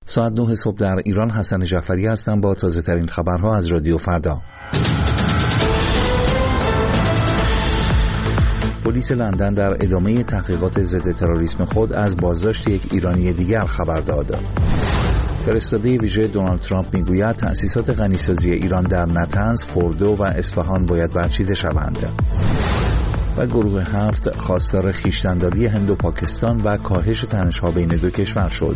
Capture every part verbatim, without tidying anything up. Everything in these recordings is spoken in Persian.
ساعت نه صبح در ایران. حسن جعفری هستم با تازه ترین خبرها از رادیو فردا. پلیس لندن در ادامه تحقیقات ضد تروریسم خود از بازداشت یک ایرانی دیگر خبر داد. فرستاده ویژه دونالد ترامپ میگوید تأسیسات غنیسازی ایران در نتنز، فوردو و اصفهان باید برچیده شوند. و گروه هفت خواستار خویشتن‌داری هند و پاکستان و کاهش تنش‌ها بین دو کشور شد.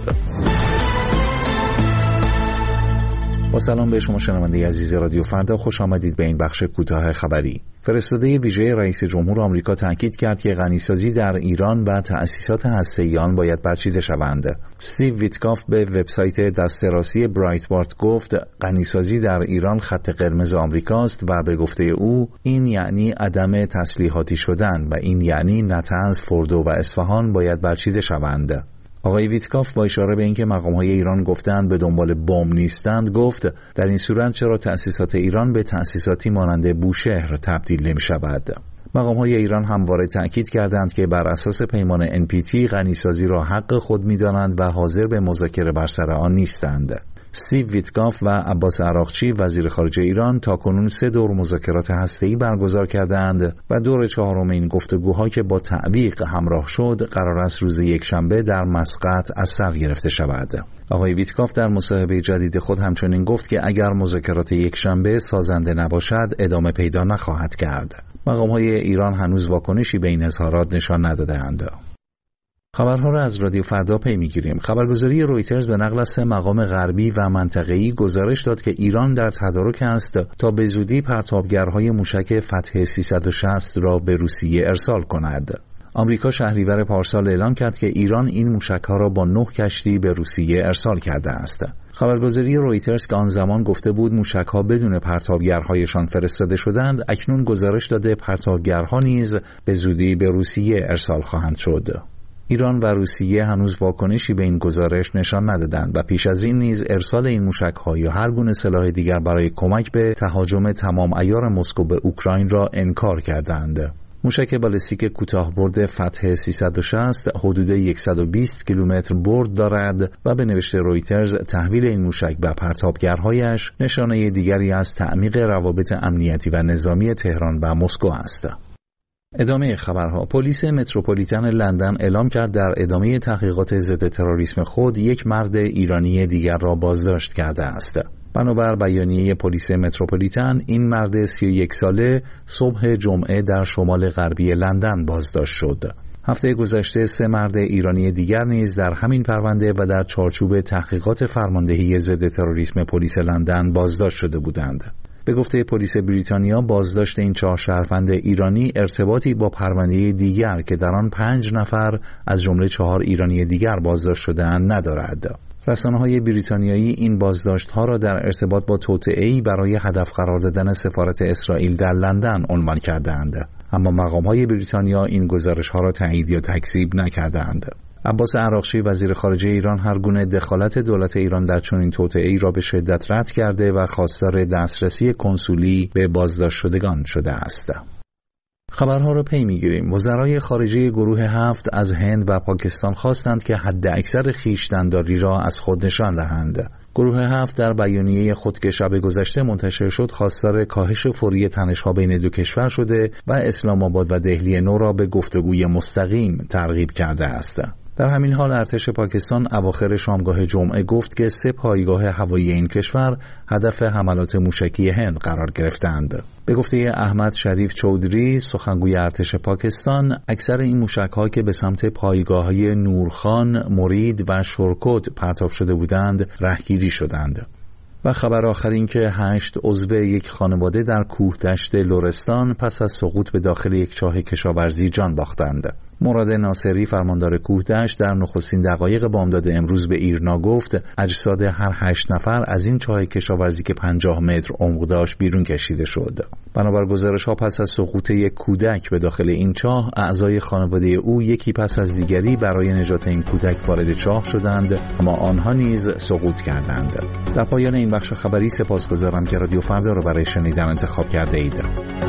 با سلام به شما شنونده عزیز رادیو فردا، خوش آمدید به این بخش کوتاه خبری. فرستاده ویژه رئیس جمهور آمریکا تاکید کرد که غنیسازی در ایران و تأسیسات هسته‌ای آن باید برچیده شوند. استیو ویتکاف به وبسایت دسته راستی برایتبارت گفت غنیسازی در ایران خط قرمز آمریکاست و به گفته او این یعنی عدم تسلیحاتی شدن و این یعنی نتنز، فوردو و اصفهان باید برچیده شوند. آقای ویتکاف با اشاره به اینکه مقام‌های ایران گفتند به دنبال بمب نیستند، گفت در این صورت چرا تأسیسات ایران به تأسیساتی مانند بوشهر تبدیل نمی‌شود؟ مقام‌های ایران همواره تأکید کردند که بر اساس پیمان ان پی تی غنیسازی را حق خود می‌دانند و حاضر به مذاکره بر سر آن نیستند. استیو ویتکاف و عباس عراقچی وزیر خارجه ایران تاکنون سه دور مذاکرات هسته‌ای برگزار کردند و دور چهارم این گفتگوها که با تعویق همراه شد قرار است روز یکشنبه در مسقط از سر گرفته شود. آقای ویتکاف در مصاحبه جدید خود همچنین گفت که اگر مذاکرات یکشنبه سازنده نباشد ادامه پیدا نخواهد کرد. مقام‌های ایران هنوز واکنشی به این اظهارات نشان نداده‌اند. خبرها را از رادیو فردا پی می‌گیریم. خبرگزاری رویترز به نقل از سه مقام غربی و منطقه‌ای گزارش داد که ایران در تدارک است تا به زودی پرتابگرهای موشک فتح سیصد و شصت را به روسیه ارسال کند. آمریکا شهریور پارسال اعلام کرد که ایران این موشک‌ها را با نه کشتی به روسیه ارسال کرده است. خبرگزاری رویترز که آن زمان گفته بود موشک‌ها بدون پرتابگرهایشان فرستاده شدند، اکنون گزارش داده پرتابگرها نیز به زودی به روسیه ارسال خواهند شد. ایران و روسیه هنوز واکنشی به این گزارش نشان ندادند و پیش از این نیز ارسال این موشک‌ها یا هر گونه سلاح دیگر برای کمک به تهاجم تمام عیار مسکو به اوکراین را انکار کردند. موشک بالستیک کوتاه‌برد فتح سیصد و شصت حدود صد و بیست کیلومتر برد دارد و به نوشته رویترز تحویل این موشک به پرتابگرهایش نشانه دیگری از تعمیق روابط امنیتی و نظامی تهران و مسکو است. ادامه خبرها. پلیس متروپولیتن لندن اعلام کرد در ادامه تحقیقات ضد تروریسم خود یک مرد ایرانی دیگر را بازداشت کرده است. بنابر بیانیه پلیس متروپولیتن این مرد سی و یک ساله صبح جمعه در شمال غربی لندن بازداشت شد. هفته گذشته سه مرد ایرانی دیگر نیز در همین پرونده و در چارچوب تحقیقات فرماندهی ضد تروریسم پلیس لندن بازداشت شده بودند. به گفته پلیس بریتانیا بازداشت این چهار شهروند ایرانی ارتباطی با پرونده دیگر که در آن پنج نفر از جمله چهار ایرانی دیگر بازداشت شده‌اند ندارد. رسانه‌های بریتانیایی این بازداشت‌ها را در ارتباط با توطئه‌ای برای هدف قرار دادن سفارت اسرائیل در لندن عنوان کرده‌اند، اما مقام‌های بریتانیا این گزارش‌ها را تایید یا تکذیب نکرده‌اند. عباس عراقچی وزیر خارجه ایران هر گونه دخالت دولت ایران در چنین توطئه‌ای را به شدت رد کرده و خواستار دسترسی کنسولی به بازداشت شدگان شده است. خبرها را پی می‌گیریم. وزرای خارجه گروه هفت از هند و پاکستان خواستند که حد اکثر خویشتن‌داری را از خود نشان دهند. گروه هفت در بیانیه خود که شب گذشته منتشر شد خواستار کاهش فوری تنش‌ها بین دو کشور شده و اسلام آباد و دهلی نو را به گفتگوی مستقیم ترغیب کرده است. در همین حال ارتش پاکستان اواخر شامگاه جمعه گفت که سه پایگاه هوایی این کشور هدف حملات موشکی هند قرار گرفتند. به گفته احمد شریف چودری سخنگوی ارتش پاکستان، اکثر این موشک‌ها که به سمت پایگاه‌های نورخان، مرید و شرکت پرتاب شده بودند رهگیری شدند. و خبر آخر این که هشت عضو یک خانواده در کوهدشت لرستان پس از سقوط به داخل یک چاه کشاورزی جان باختند. مراد ناصری فرماندار کوهدشت در نخستین دقایق بامداد امروز به ایرنا گفت اجساد هر هشت نفر از این چاه کشاورزی که پنجاه متر عمق داشت بیرون کشیده شد. بنابر گزارش‌ها پس از سقوط یک کودک به داخل این چاه، اعضای خانواده او یکی پس از دیگری برای نجات این کودک وارد چاه شدند، اما آنها نیز سقوط کردند. در پایان این بخش خبری سپاسگزارم که رادیو فردا را برای شنیدن انتخاب کرده اید.